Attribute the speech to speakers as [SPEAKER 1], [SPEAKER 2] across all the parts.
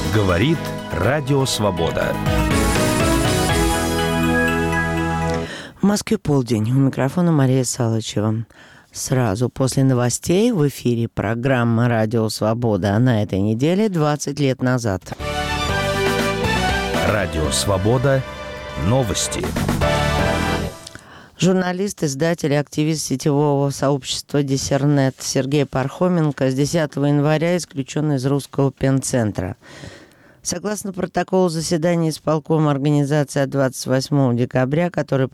[SPEAKER 1] Говорит Радио Свобода.
[SPEAKER 2] В Москве полдень. У микрофона Мария Салычева. Сразу после новостей в эфире программа «Радио Свобода», а на этой неделе 20 лет назад.
[SPEAKER 1] Радио Свобода. Новости.
[SPEAKER 2] Журналист, издатель и активист сетевого сообщества «Диссернет» Сергей Пархоменко с 10 января исключен из Русского пенцентра. Согласно протоколу заседания исполкома организации от 28 декабря, который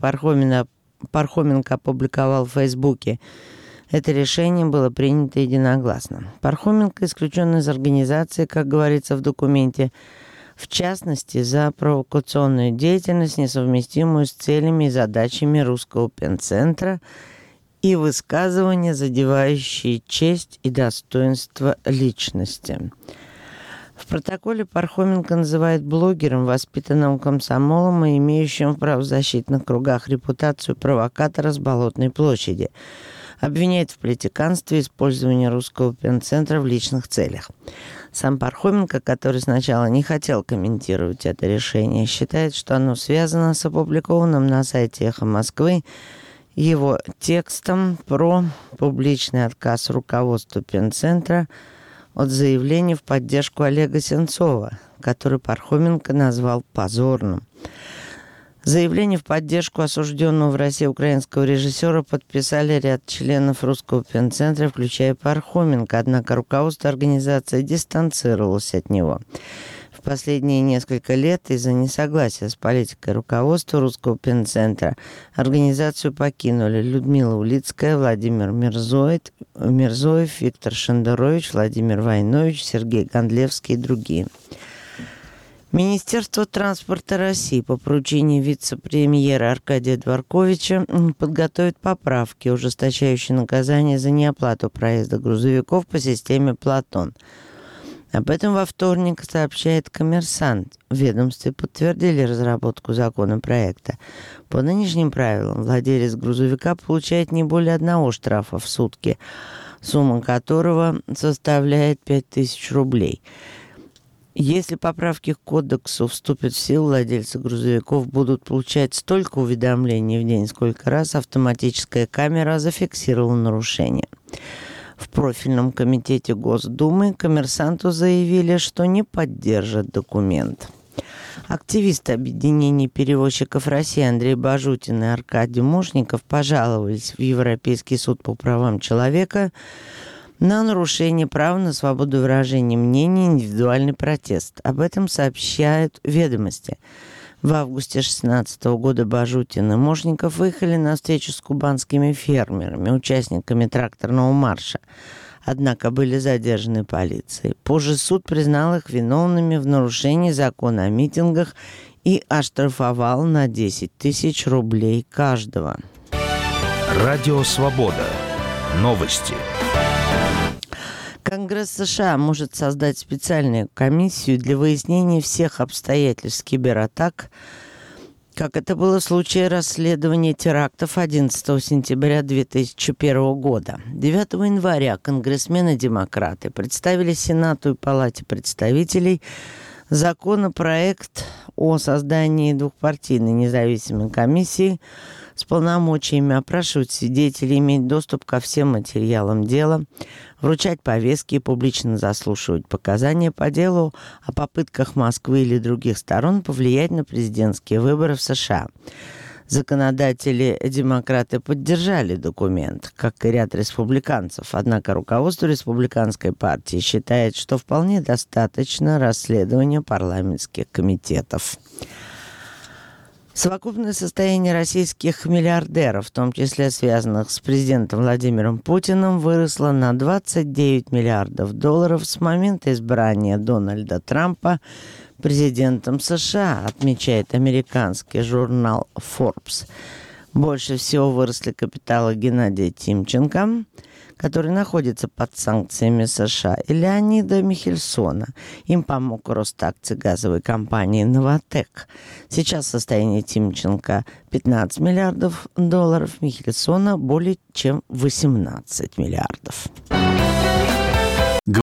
[SPEAKER 2] Пархоменко опубликовал в Фейсбуке, это решение было принято единогласно. Пархоменко исключен из организации, как говорится в документе, в частности, за провокационную деятельность, несовместимую с целями и задачами Русского пенцентра, и высказывания, задевающие честь и достоинство личности. В протоколе Пархоменко называет блогером, воспитанным комсомолом и имеющим в правозащитных кругах репутацию провокатора с Болотной площади. Обвиняет в политиканстве и использовании Русского пенцентра в личных целях. Сам Пархоменко, который сначала не хотел комментировать это решение, считает, что оно связано с опубликованным на сайте «Эхо Москвы» его текстом про публичный отказ руководства пенцентра от заявления в поддержку Олега Сенцова, который Пархоменко назвал позорным. Заявление в поддержку осужденного в России украинского режиссера подписали ряд членов Русского пенцентра, включая Пархоменко, однако руководство организации дистанцировалось от него. В последние несколько лет из-за несогласия с политикой руководства Русского пенцентра организацию покинули Людмила Улицкая, Владимир Мирзоев, Виктор Шендерович, Владимир Войнович, Сергей Гондлевский и другие. Министерство транспорта России по поручению вице-премьера Аркадия Дворковича подготовит поправки, ужесточающие наказание за неоплату проезда грузовиков по системе «Платон». Об этом во вторник сообщает «Коммерсант». В ведомстве подтвердили разработку законопроекта. По нынешним правилам владелец грузовика получает не более одного штрафа в сутки, сумма которого составляет 5000 рублей. Если поправки к кодексу вступят в силу, владельцы грузовиков будут получать столько уведомлений в день, сколько раз автоматическая камера зафиксировала нарушение. В профильном комитете Госдумы «Коммерсанту» заявили, что не поддержат документ. Активисты объединения перевозчиков России Андрей Бажутин и Аркадий Мошников пожаловались в Европейский суд по правам человека на нарушение права на свободу выражения мнений и индивидуальный протест. Об этом сообщают «Ведомости». В августе 2016 года Бажутин и Мошников выехали на встречу с кубанскими фермерами, участниками тракторного марша. Однако были задержаны полицией. Позже суд признал их виновными в нарушении закона о митингах и оштрафовал на 10 000 рублей каждого.
[SPEAKER 1] Радио Свобода. Новости.
[SPEAKER 2] Конгресс США может создать специальную комиссию для выяснения всех обстоятельств кибератак, как это было в случае расследования терактов 11 сентября 2001 года. 9 января конгрессмены-демократы представили Сенату и Палате представителей законопроект о создании двухпартийной независимой комиссии с полномочиями опрашивать свидетелей, иметь доступ ко всем материалам дела, вручать повестки и публично заслушивать показания по делу о попытках Москвы или других сторон повлиять на президентские выборы в США. Законодатели-демократы поддержали документ, как и ряд республиканцев, однако руководство республиканской партии считает, что вполне достаточно расследования парламентских комитетов. Совокупное состояние российских миллиардеров, в том числе связанных с президентом Владимиром Путиным, выросло на $29 миллиардов с момента избрания Дональда Трампа президентом США, отмечает американский журнал Forbes. Больше всего выросли капиталы Геннадия Тимченко, который находится под санкциями США, и Леонида Михельсона. Им помог рост акций газовой компании «Новатэк». Сейчас состояние Тимченко $15 миллиардов, Михельсона более чем $18 миллиардов.